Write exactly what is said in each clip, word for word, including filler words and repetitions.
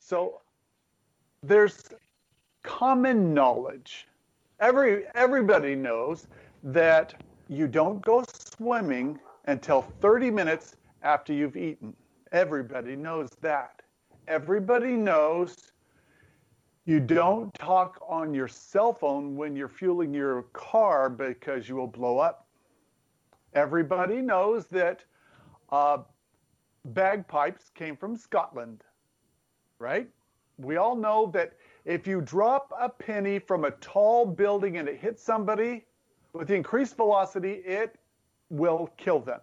So there's common knowledge. Every everybody knows that you don't go swimming until thirty minutes after you've eaten. Everybody knows that. Everybody knows you don't talk on your cell phone when you're fueling your car because you will blow up. Everybody knows that uh, bagpipes came from Scotland, right? We all know that if you drop a penny from a tall building and it hits somebody with increased velocity, it will kill them.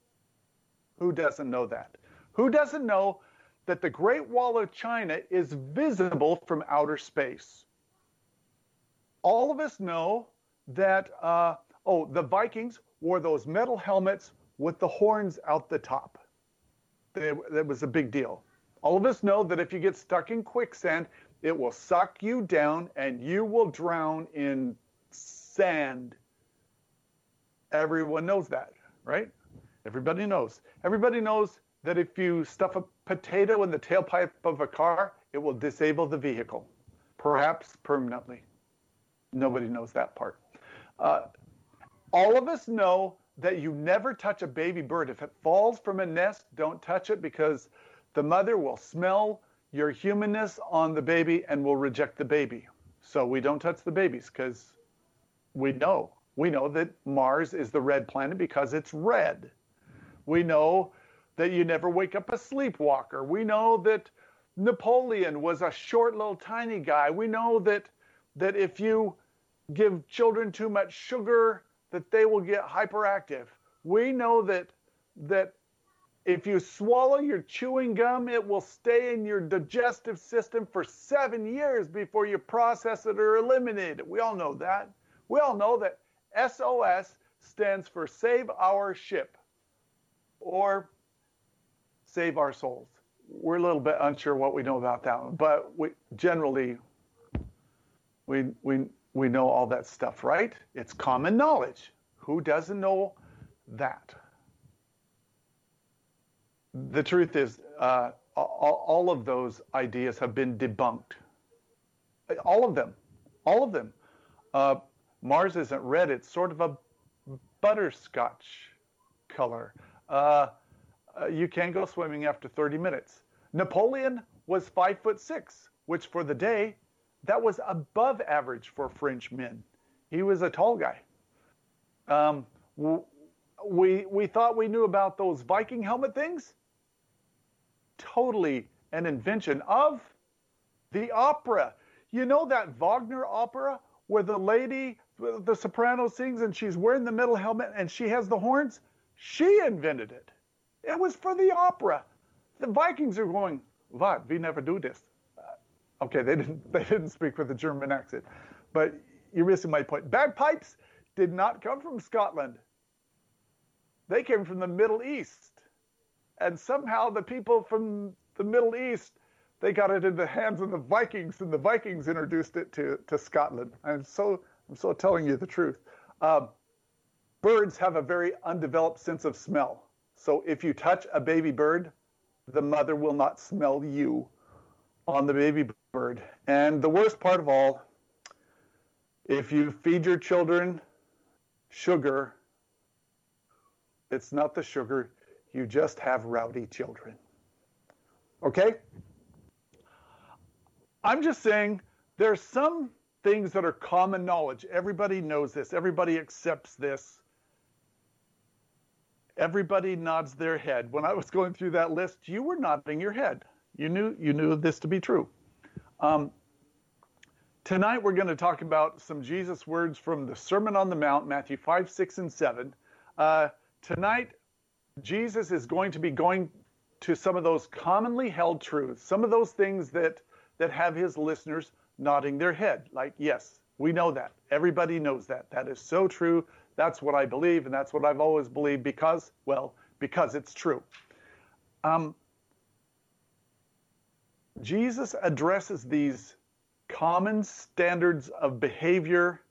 Who doesn't know that? Who doesn't know that the Great Wall of China is visible from outer space? All of us know that, uh, oh, the Vikings wore those metal helmets with the horns out the top. They, that was a big deal. All of us know that if you get stuck in quicksand, it will suck you down and you will drown in sand. Everyone knows that, right? Everybody knows. Everybody knows that if you stuff a potato in the tailpipe of a car, it will disable the vehicle, perhaps permanently. Nobody knows that part. Uh, all of us know that you never touch a baby bird. If it falls from a nest, don't touch it because the mother will smell your humanness on the baby and will reject the baby. So we don't touch the babies because we know. We know that Mars is the red planet because it's red. We know that you never wake up a sleepwalker. We know that Napoleon was a short little tiny guy. We know that that if you give children too much sugar, that they will get hyperactive. We know that that if you swallow your chewing gum, it will stay in your digestive system for seven years before you process it or eliminate it. We all know that. We all know that S O S stands for Save Our Ship or Save Our Souls. We're a little bit unsure what we know about that one, but we generally we we we know all that stuff, right? It's common knowledge. Who doesn't know that? The truth is, uh, all, all of those ideas have been debunked. All of them. All of them. Uh, Mars isn't red. It's sort of a butterscotch color. Uh, uh, you can go swimming after thirty minutes. Napoleon was five foot six, which for the day, that was above average for French men. He was a tall guy. Um, we, we thought we knew about those Viking helmet things. Totally an invention of the opera. You know that Wagner opera where the lady, the soprano sings and she's wearing the metal helmet and she has the horns? She invented it. It was for the opera. The Vikings are going, what? We never do this. Uh, okay, they didn't, they didn't speak with a German accent, but you're missing my point. Bagpipes did not come from Scotland. They came from the Middle East. And somehow the people from the Middle East, they got it in the hands of the Vikings, and the Vikings introduced it to, to Scotland. I'm so I'm so telling you the truth. Uh, birds have a very undeveloped sense of smell. So if you touch a baby bird, the mother will not smell you on the baby bird. And the worst part of all, if you feed your children sugar, it's not the sugar. You just have rowdy children. Okay? I'm just saying there's some things that are common knowledge. Everybody knows this. Everybody accepts this. Everybody nods their head. When I was going through that list, you were nodding your head. You knew you knew this to be true. Um, tonight we're going to talk about some Jesus words from the Sermon on the Mount, Matthew five, six, and seven. Uh, tonight, Jesus is going to be going to some of those commonly held truths, some of those things that, that have his listeners nodding their head. Like, yes, we know that. Everybody knows that. That is so true. That's what I believe, and that's what I've always believed because, well, because it's true. Um, Jesus addresses these common standards of behavior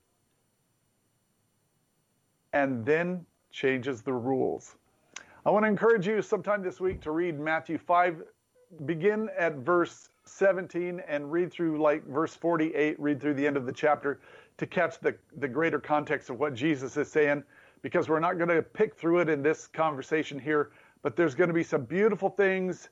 and then changes the rules. I want to encourage you sometime this week to read Matthew five, begin at verse seventeen and read through like verse forty-eight, read through the end of the chapter to catch the, the greater context of what Jesus is saying, because we're not going to pick through it in this conversation here, but there's going to be some beautiful things.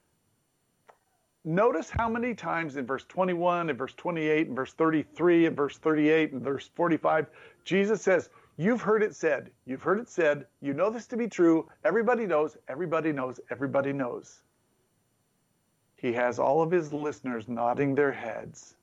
Notice how many times in verse twenty-one, in verse twenty-eight, in verse thirty-three, in verse thirty-eight, and verse forty-five, Jesus says, you've heard it said, you've heard it said, you know this to be true, everybody knows, everybody knows, everybody knows. He has all of his listeners nodding their heads.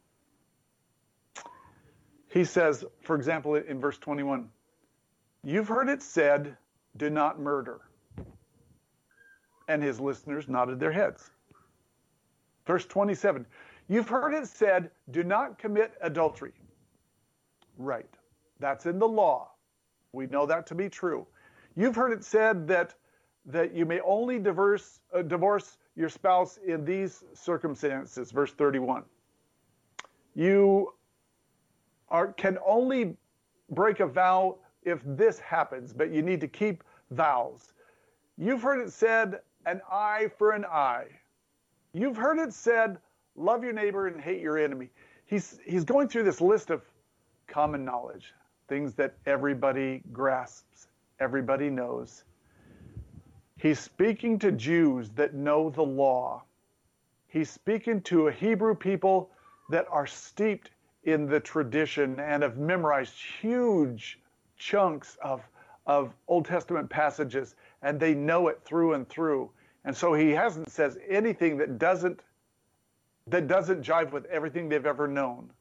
He says, for example, in verse twenty-one, you've heard it said, do not murder. And his listeners nodded their heads. Verse twenty-seven, you've heard it said, do not commit adultery. Right. That's in the law. We know that to be true. You've heard it said that, that you may only divorce, uh, divorce your spouse in these circumstances. Verse thirty-one. You are, can only break a vow if this happens, but you need to keep vows. You've heard it said, an eye for an eye. You've heard it said, love your neighbor and hate your enemy. He's, he's going through this list of common knowledge, things that everybody grasps, everybody knows. He's speaking to Jews that know the law. He's speaking to a Hebrew people that are steeped in the tradition and have memorized huge chunks of, of Old Testament passages, and they know it through and through. And so he hasn't says anything that doesn't that doesn't jive with everything they've ever known.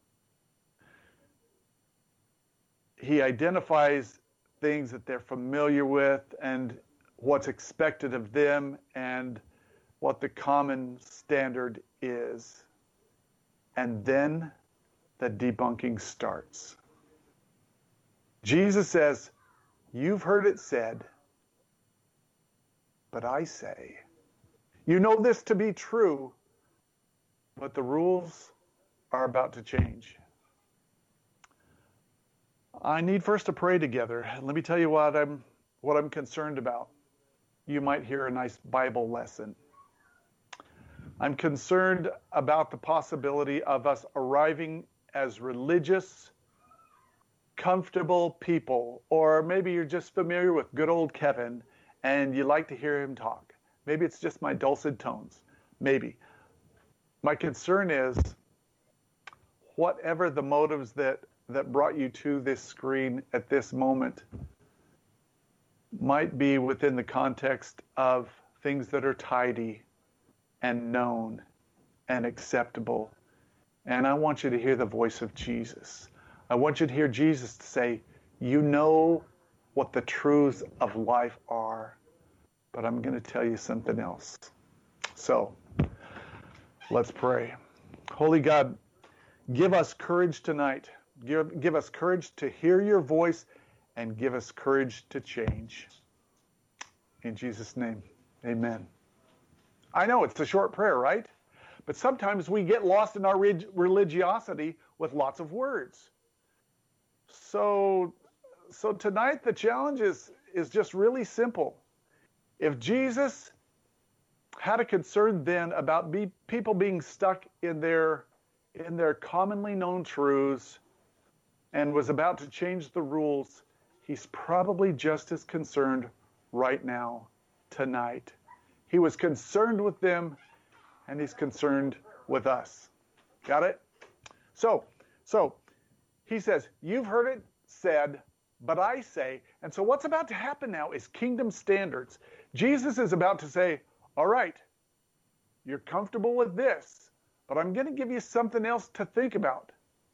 He identifies things that they're familiar with and what's expected of them and what the common standard is. And then the debunking starts. Jesus says, you've heard it said, but I say, you know this to be true, but the rules are about to change. I need first to pray together. Let me tell you what I'm what I'm concerned about. You might hear a nice Bible lesson. I'm concerned about the possibility of us arriving as religious, comfortable people, or maybe you're just familiar with good old Kevin and you like to hear him talk. Maybe it's just my dulcet tones. Maybe. My concern is whatever the motives that, that brought you to this screen at this moment might be within the context of things that are tidy and known and acceptable. And I want you to hear the voice of Jesus. I want you to hear Jesus say, you know what the truths of life are, but I'm going to tell you something else. So, let's pray. Holy God, give us courage tonight. Give, give us courage to hear your voice and give us courage to change. In Jesus' name, amen. I know it's a short prayer, right? But sometimes we get lost in our religiosity with lots of words. So, so tonight the challenge is, is just really simple. If Jesus had a concern then about be, people being stuck in their, in their commonly known truths and was about to change the rules, he's probably just as concerned right now, tonight. He was concerned with them, and he's concerned with us. Got it? So, so he says, you've heard it said, but I say, and so what's about to happen now is kingdom standards. Jesus is about to say, all right, you're comfortable with this, but I'm going to give you something else to think about.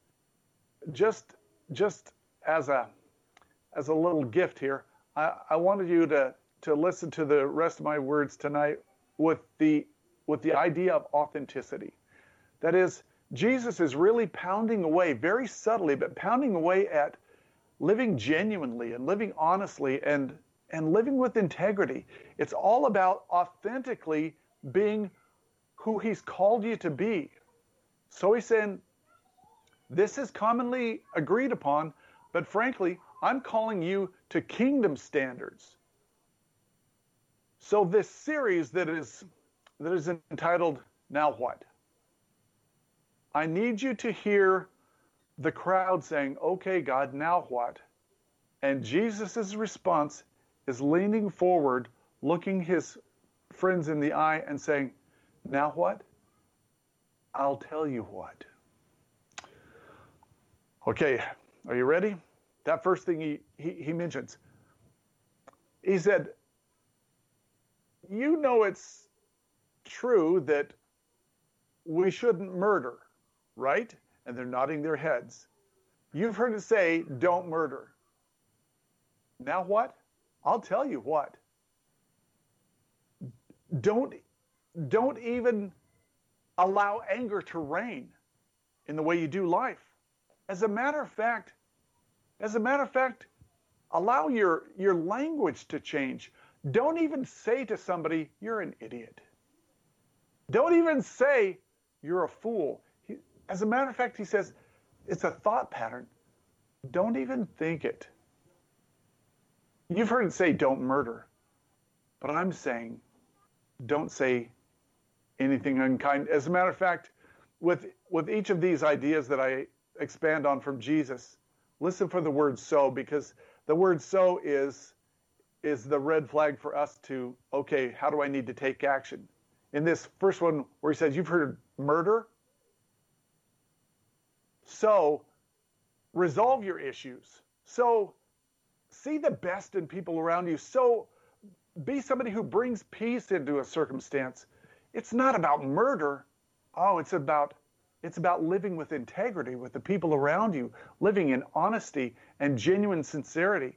Just, just as a, as a little gift here, I, I wanted you to, to listen to the rest of my words tonight with the, with the idea of authenticity. That is, Jesus is really pounding away, very subtly, but pounding away at living genuinely and living honestly and, and living with integrity. It's all about authentically being who he's called you to be. So he's saying, this is commonly agreed upon, but frankly, I'm calling you to kingdom standards. So this series that is that is entitled, Now What? I need you to hear the crowd saying, okay, God, now what? And Jesus' response is leaning forward, looking his friends in the eye and saying, now what? I'll tell you what. Okay, are you ready? That first thing he, he, he mentions. He said, you know it's true that we shouldn't murder, right? And they're nodding their heads. You've heard it say, don't murder. Now what? I'll tell you what. Don't, don't even allow anger to reign in the way you do life. As a matter of fact, as a matter of fact, allow your, your language to change. Don't even say to somebody, you're an idiot. Don't even say, you're a fool. He, as a matter of fact, he says, it's a thought pattern. Don't even think it. You've heard it say, don't murder. But I'm saying, don't say anything unkind. As a matter of fact, with, with each of these ideas that I expand on from Jesus, listen for the word so, because the word so is, is the red flag for us to, okay, how do I need to take action? In this first one where he says, you've heard murder. So resolve your issues. So see the best in people around you. So be somebody who brings peace into a circumstance. It's not about murder. Oh, it's about it's about living with integrity with the people around you, living in honesty and genuine sincerity.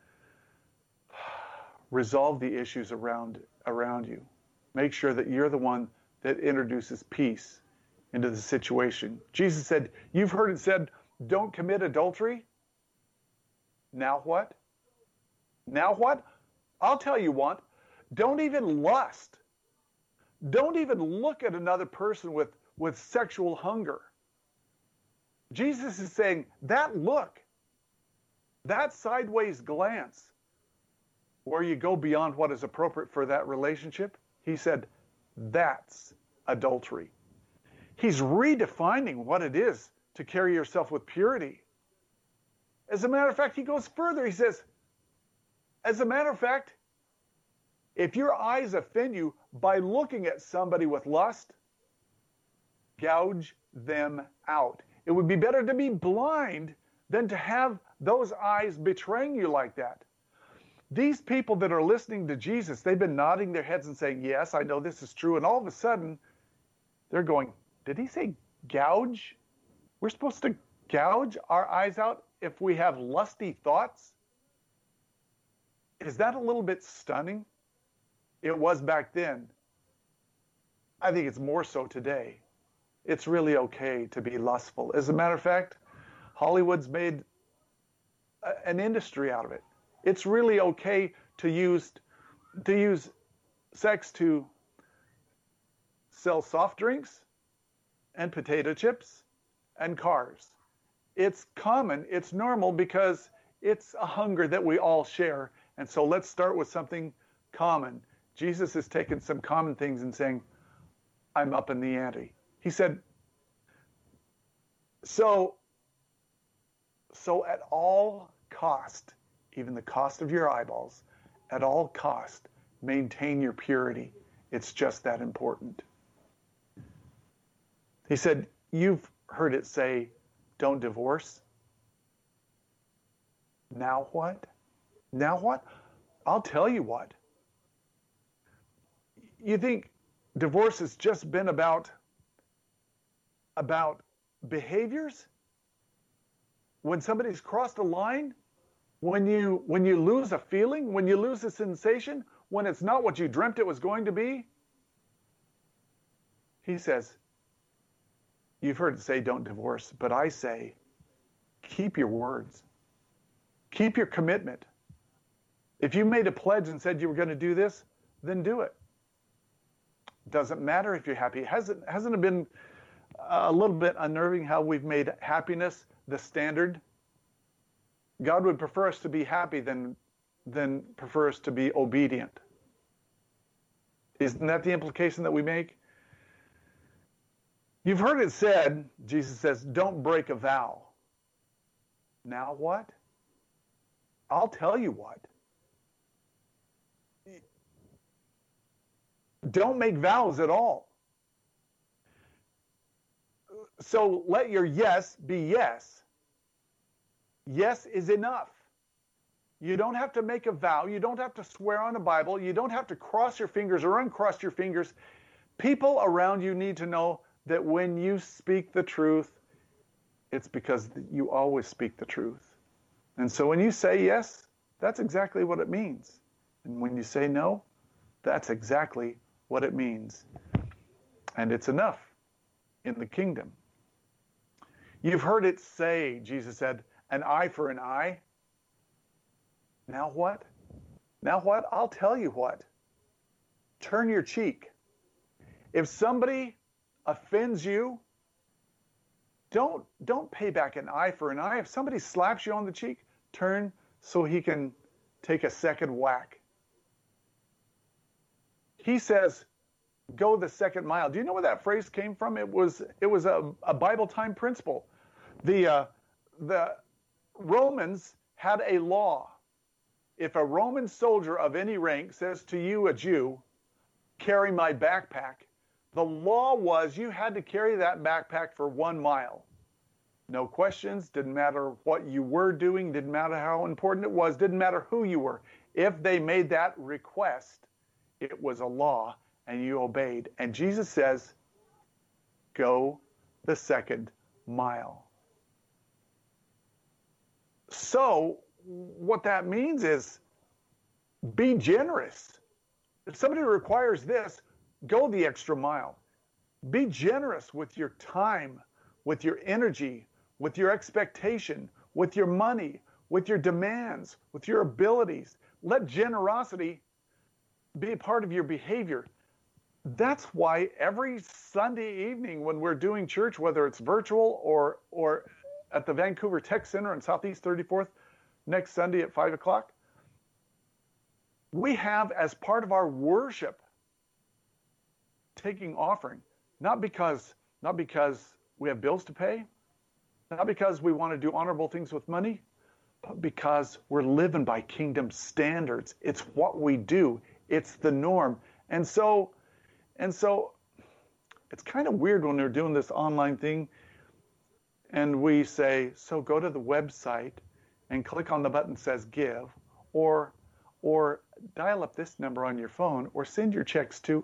Resolve the issues around around you. Make sure that you're the one that introduces peace into the situation. Jesus said, you've heard it said, don't commit adultery. Now what? Now what? I'll tell you what. Don't even lust. Don't even look at another person with, with sexual hunger. Jesus is saying that look, that sideways glance, where you go beyond what is appropriate for that relationship, he said, that's adultery. He's redefining what it is to carry yourself with purity. As a matter of fact, he goes further. He says, as a matter of fact, if your eyes offend you by looking at somebody with lust, gouge them out. It would be better to be blind than to have those eyes betraying you like that. These people that are listening to Jesus, they've been nodding their heads and saying, yes, I know this is true. And all of a sudden, they're going, did he say gouge? We're supposed to gouge our eyes out if we have lusty thoughts? Is that a little bit stunning? It was back then. I think it's more so today. It's really okay to be lustful. As a matter of fact, Hollywood's made a, an industry out of it. It's really okay to use to use sex to sell soft drinks and potato chips and cars. It's common, it's normal because it's a hunger that we all share. And so let's start with something common. Jesus has taken some common things and saying, I'm up in the ante. He said, so, so at all cost, even the cost of your eyeballs, at all cost, maintain your purity. It's just that important. He said, you've heard it say, don't divorce. Now what? Now what? I'll tell you what. You think divorce has just been about, about behaviors? When somebody's crossed a line? When you, when you lose a feeling? When you lose a sensation? When it's not what you dreamt it was going to be? He says, you've heard it say don't divorce, but I say keep your words. Keep your commitment. If you made a pledge and said you were going to do this, then do it. Doesn't matter if you're happy. Hasn't, hasn't it been a little bit unnerving how we've made happiness the standard? God would prefer us to be happy than, than prefer us to be obedient. Isn't that the implication that we make? You've heard it said, Jesus says, don't break a vow. Now what? I'll tell you what. Don't make vows at all. So let your yes be yes. Yes is enough. You don't have to make a vow. You don't have to swear on a Bible. You don't have to cross your fingers or uncross your fingers. People around you need to know that when you speak the truth, it's because you always speak the truth. And so when you say yes, that's exactly what it means. And when you say no, that's exactly what it means. And it's enough in the kingdom. You've heard it say, Jesus said, an eye for an eye. Now what? Now what? I'll tell you what. Turn your cheek. If somebody offends you, don't, don't pay back an eye for an eye. If somebody slaps you on the cheek, turn so he can take a second whack. He says, go the second mile. Do you know where that phrase came from? It was, it was a, a Bible time principle. The, uh, the Romans had a law. If a Roman soldier of any rank says to you, a Jew, carry my backpack, the law was you had to carry that backpack for one mile. No questions, didn't matter what you were doing, didn't matter how important it was, didn't matter who you were. If they made that request, it was a law and you obeyed. And Jesus says, go the second mile. So what that means is be generous. If somebody requires this, go the extra mile. Be generous with your time, with your energy, with your expectation, with your money, with your demands, with your abilities. Let generosity be a part of your behavior. That's why every Sunday evening when we're doing church, whether it's virtual or, or at the Vancouver Tech Center on Southeast thirty-fourth, next Sunday at five o'clock, we have as part of our worship taking offering, not because, not because we have bills to pay, not because we want to do honorable things with money, but because we're living by kingdom standards. It's what we do. It's the norm. And so, and so it's kind of weird when we're doing this online thing and we say, so go to the website and click on the button that says give, or, or dial up this number on your phone, or send your checks to.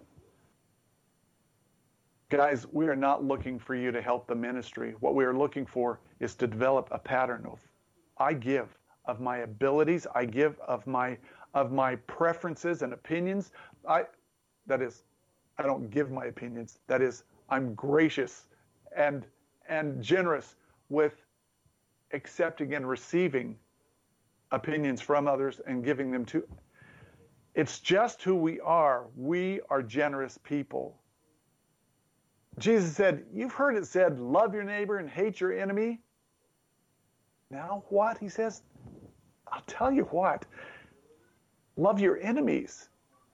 Guys, we are not looking for you to help the ministry. What we are looking for is to develop a pattern of, I give of my abilities, I give of my of my preferences and opinions. I, that is, I don't give my opinions. That is, I'm gracious and and generous with accepting and receiving opinions from others and giving them to. It's just who we are. We are generous people. Jesus said, you've heard it said, love your neighbor and hate your enemy. Now what? He says, I'll tell you what. Love your enemies.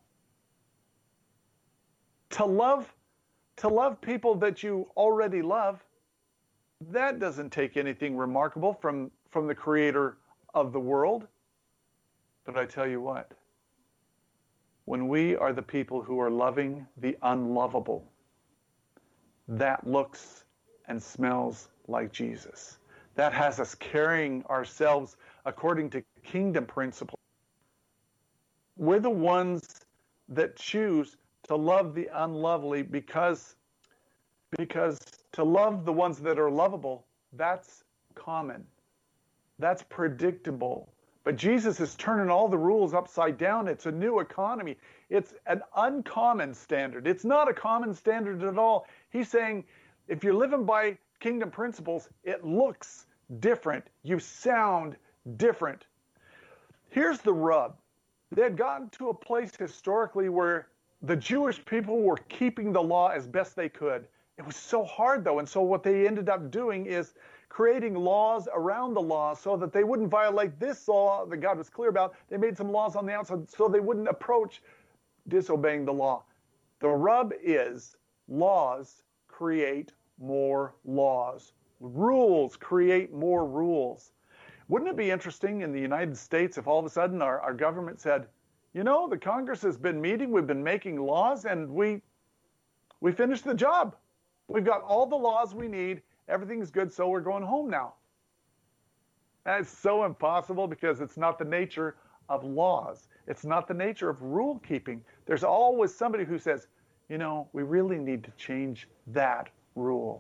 To love, to love people that you already love, that doesn't take anything remarkable from, from the creator of the world. But I tell you what, when we are the people who are loving the unlovable, that looks and smells like Jesus. That has us carrying ourselves according to kingdom principles. We're the ones that choose to love the unlovely because, because to love the ones that are lovable, that's common. That's predictable. But Jesus is turning all the rules upside down. It's a new economy. It's an uncommon standard. It's not a common standard at all. He's saying, if you're living by kingdom principles, it looks different. You sound different. Here's the rub. They had gotten to a place historically where the Jewish people were keeping the law as best they could. It was so hard, though, and so what they ended up doing is creating laws around the law so that they wouldn't violate this law that God was clear about. They made some laws on the outside so they wouldn't approach disobeying the law. The rub is laws create more laws. Rules create more rules. Wouldn't it be interesting in the United States if all of a sudden our, our government said, you know, the Congress has been meeting, we've been making laws, and we we finished the job. We've got all the laws we need, everything's good, so we're going home now. That's so impossible because it's not the nature of laws. It's not the nature of rule keeping. There's always somebody who says, you know, we really need to change that rule.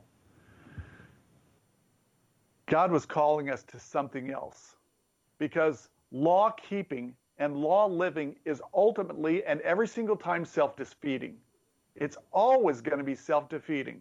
God was calling us to something else because law keeping and law living is ultimately and every single time self-defeating. It's always going to be self-defeating.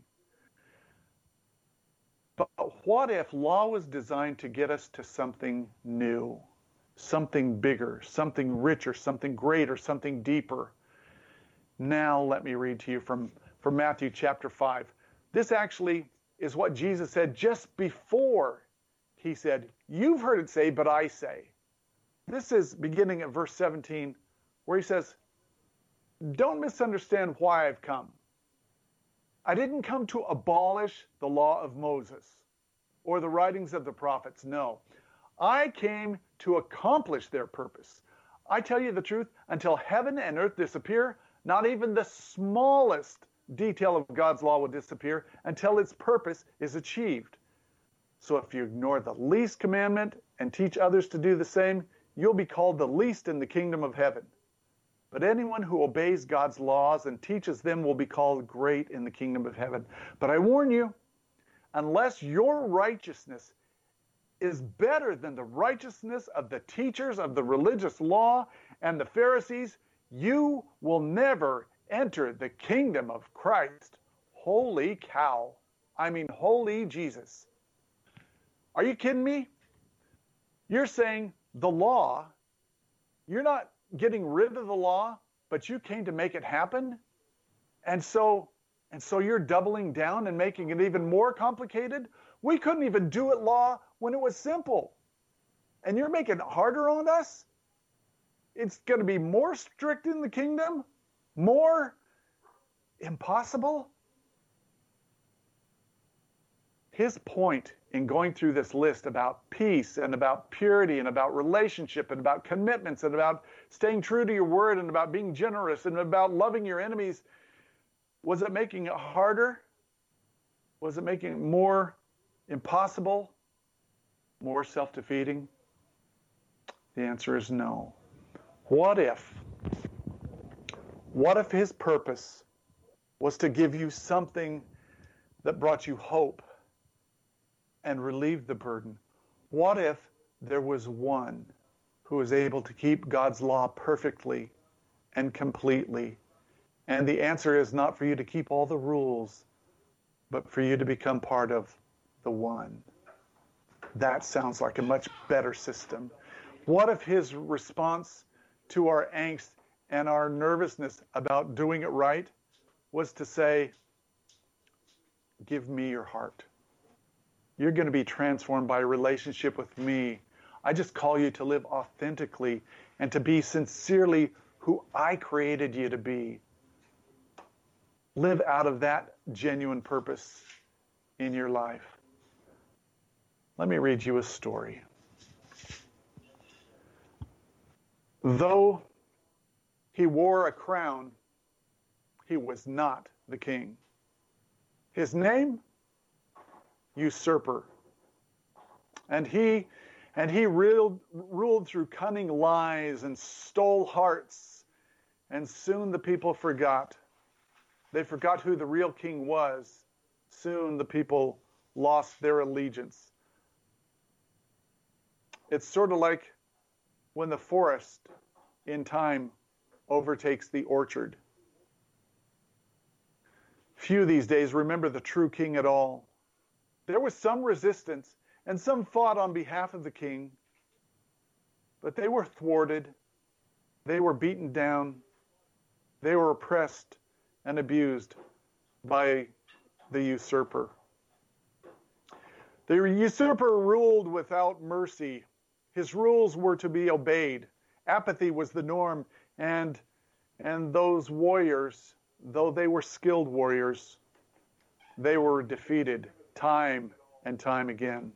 But what if law was designed to get us to something new, something bigger, something richer, something greater, something deeper? Now let me read to you from, from Matthew chapter five. This actually is what Jesus said just before he said, you've heard it say, but I say. This is beginning at verse seventeen, where he says, don't misunderstand why I've come. I didn't come to abolish the law of Moses or the writings of the prophets. No, I came to accomplish their purpose. I tell you the truth, until heaven and earth disappear, not even the smallest detail of God's law will disappear until its purpose is achieved. So if you ignore the least commandment and teach others to do the same, you'll be called the least in the kingdom of heaven. But anyone who obeys God's laws and teaches them will be called great in the kingdom of heaven. But I warn you, unless your righteousness is better than the righteousness of the teachers of the religious law and the Pharisees, you will never enter the kingdom of Christ. Holy cow. I mean, holy Jesus. Are you kidding me? You're saying the law, you're not getting rid of the law, but you came to make it happen? And so, and so you're doubling down and making it even more complicated? We couldn't even do it law when it was simple. And you're making it harder on us? It's going to be more strict in the kingdom? More impossible? His point in going through this list about peace and about purity and about relationship and about commitments and about staying true to your word and about being generous and about loving your enemies, was it making it harder? Was it making it more impossible? More self-defeating? The answer is no. What if? What if his purpose was to give you something that brought you hope and relieved the burden? What if there was one who was able to keep God's law perfectly and completely? And the answer is not for you to keep all the rules, but for you to become part of the one. That sounds like a much better system. What if his response to our angst and our nervousness about doing it right was to say, give me your heart. You're going to be transformed by a relationship with me. I just call you to live authentically and to be sincerely who I created you to be. Live out of that genuine purpose in your life. Let me read you a story. Though he wore a crown, he was not the king. His name? Usurper. And he and he ruled, ruled through cunning lies and stole hearts. And soon the people forgot. They forgot who the real king was. Soon the people lost their allegiance. It's sort of like when the forest in time overtakes the orchard. Few these days remember the true king at all. There was some resistance, and some fought on behalf of the king, but they were thwarted, they were beaten down, they were oppressed and abused by the usurper. The usurper ruled without mercy. His rules were to be obeyed. Apathy was the norm, and, and those warriors, though they were skilled warriors, they were defeated time and time again.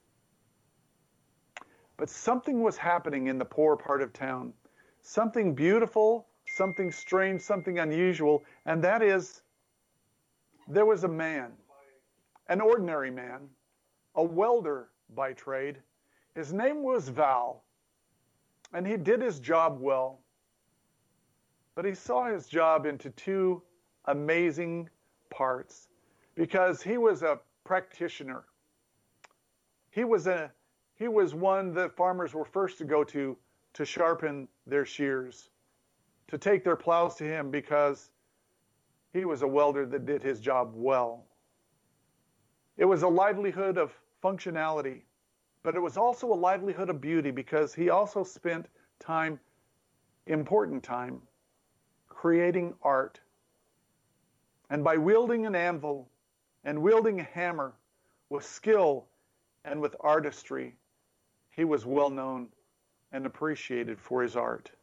But something was happening in the poor part of town. Something beautiful, something strange, something unusual, and that is, there was a man, an ordinary man, a welder by trade. His name was Val, and he did his job well. But he saw his job into two amazing parts because he was a practitioner. He was a he was one that farmers were first to go to to sharpen their shears, to take their plows to him because he was a welder that did his job well. It was a livelihood of functionality, but it was also a livelihood of beauty because he also spent time, important time, creating art. And by wielding an anvil and wielding a hammer with skill and with artistry, he was well known and appreciated for his art.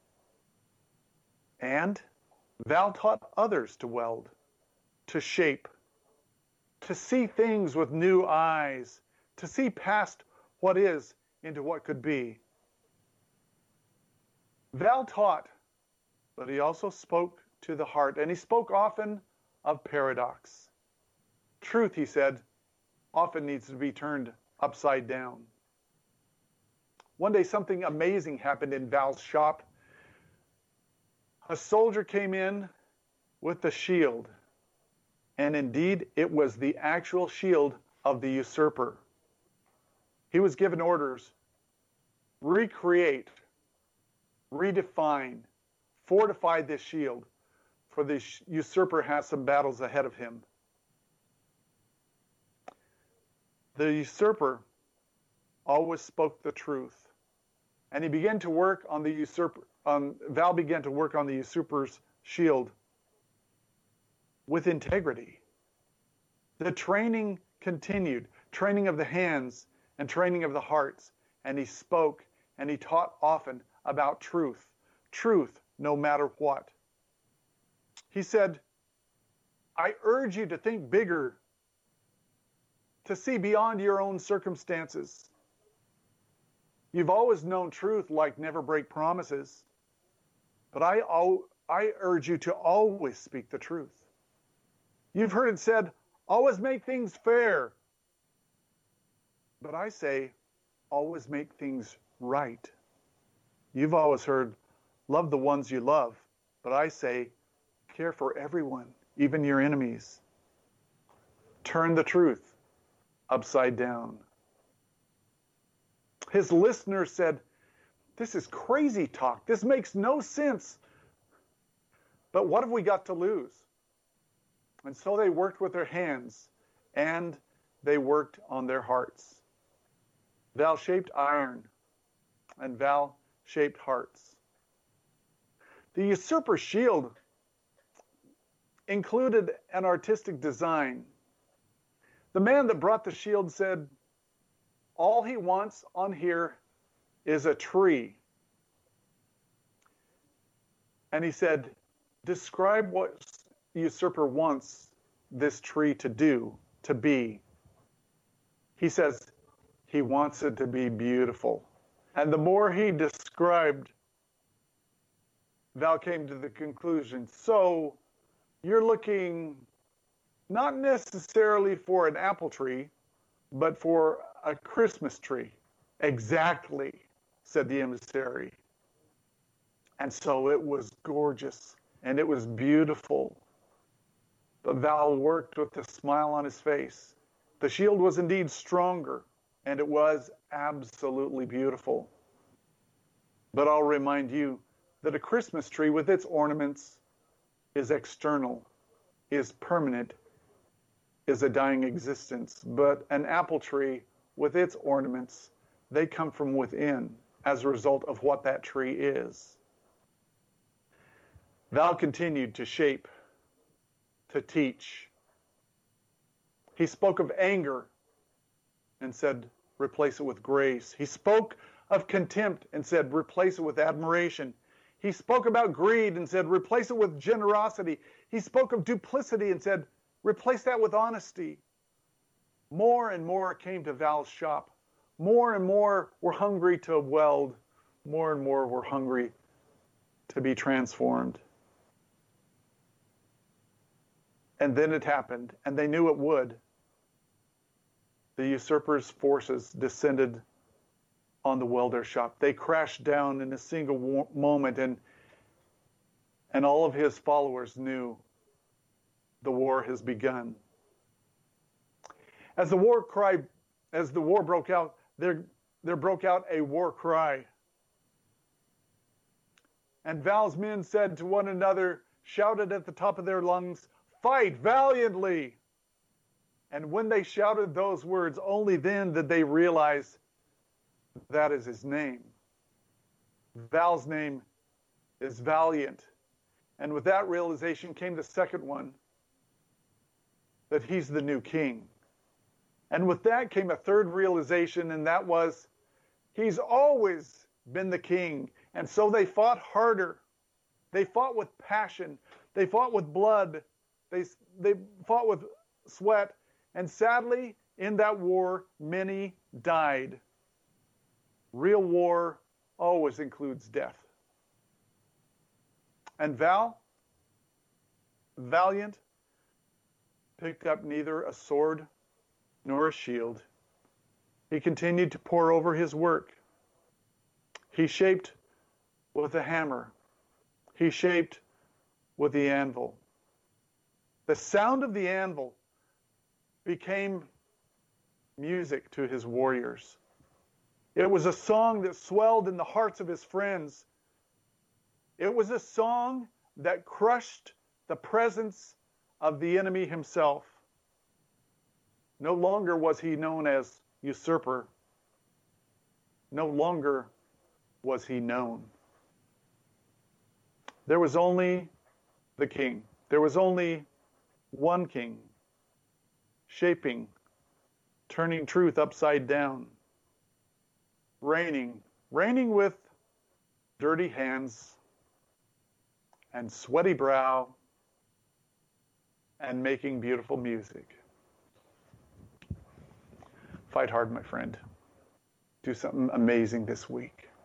And Val taught others to weld, to shape, to see things with new eyes, to see past what is into what could be. Val taught, but he also spoke to the heart, and he spoke often of paradox. Truth, he said, often needs to be turned upside down. One day something amazing happened in Val's shop. A soldier came in with the shield, and indeed it was the actual shield of the usurper. He was given orders, recreate, redefine, fortify this shield, for the usurper has some battles ahead of him. The usurper always spoke the truth, and he began to work on the usurper. Um, Val began to work on the usurper's shield with integrity. The training continued, training of the hands and training of the hearts, and he spoke and he taught often about truth, truth no matter what. He said, I urge you to think bigger, to see beyond your own circumstances. You've always known truth like never break promises, but I, I urge you to always speak the truth. You've heard it said, always make things fair, but I say, always make things right. You've always heard, love the ones you love, but I say, care for everyone, even your enemies. Turn the truth upside down. His listeners said, this is crazy talk. This makes no sense. But what have we got to lose? And so they worked with their hands, and they worked on their hearts. Val shaped iron, and Val shaped hearts. The usurper's shield included an artistic design. The man that brought the shield said, all he wants on here is a tree. And he said, describe what the usurper wants this tree to do, to be. He says, he wants it to be beautiful. And the more he described, Val came to the conclusion, so you're looking not necessarily for an apple tree, but for a Christmas tree. Exactly, said the emissary. And so it was gorgeous, and it was beautiful. But Val worked with a smile on his face. The shield was indeed stronger, and it was absolutely beautiful. But I'll remind you that a Christmas tree with its ornaments is external, is permanent, is a dying existence. But an apple tree with its ornaments, they come from within as a result of what that tree is. Val continued to shape, to teach. He spoke of anger and said, replace it with grace. He spoke of contempt and said, replace it with admiration. He spoke about greed and said, replace it with generosity. He spoke of duplicity and said, Replace that with honesty. More and more came to Val's shop. More and more were hungry to weld. More and more were hungry to be transformed. And then it happened, and they knew it would. The usurper's forces descended on the welder shop. They crashed down in a single war- moment, and, and all of his followers knew the war has begun. As the war cry, as the war broke out, there, there broke out a war cry. And Val's men said to one another, shouted at the top of their lungs, "Fight valiantly!" And when they shouted those words, only then did they realize that is his name. Val's name is Valiant. And with that realization came the second one, that he's the new king. And with that came a third realization, and that was he's always been the king. And so they fought harder. They fought with passion. They fought with blood. They, they fought with sweat. And sadly, in that war, many died. Real war always includes death. And Val, Valiant, picked up neither a sword nor a shield. He continued to pore over his work. He shaped with a hammer. He shaped with the anvil. The sound of the anvil became music to his warriors. It was a song that swelled in the hearts of his friends. It was a song that crushed the presence of the enemy himself. No longer was he known as usurper. No longer was he known. There was only the king. There was only one king, shaping, turning truth upside down, reigning, reigning with dirty hands and sweaty brow and making beautiful music. Fight hard, my friend. Do something amazing this week.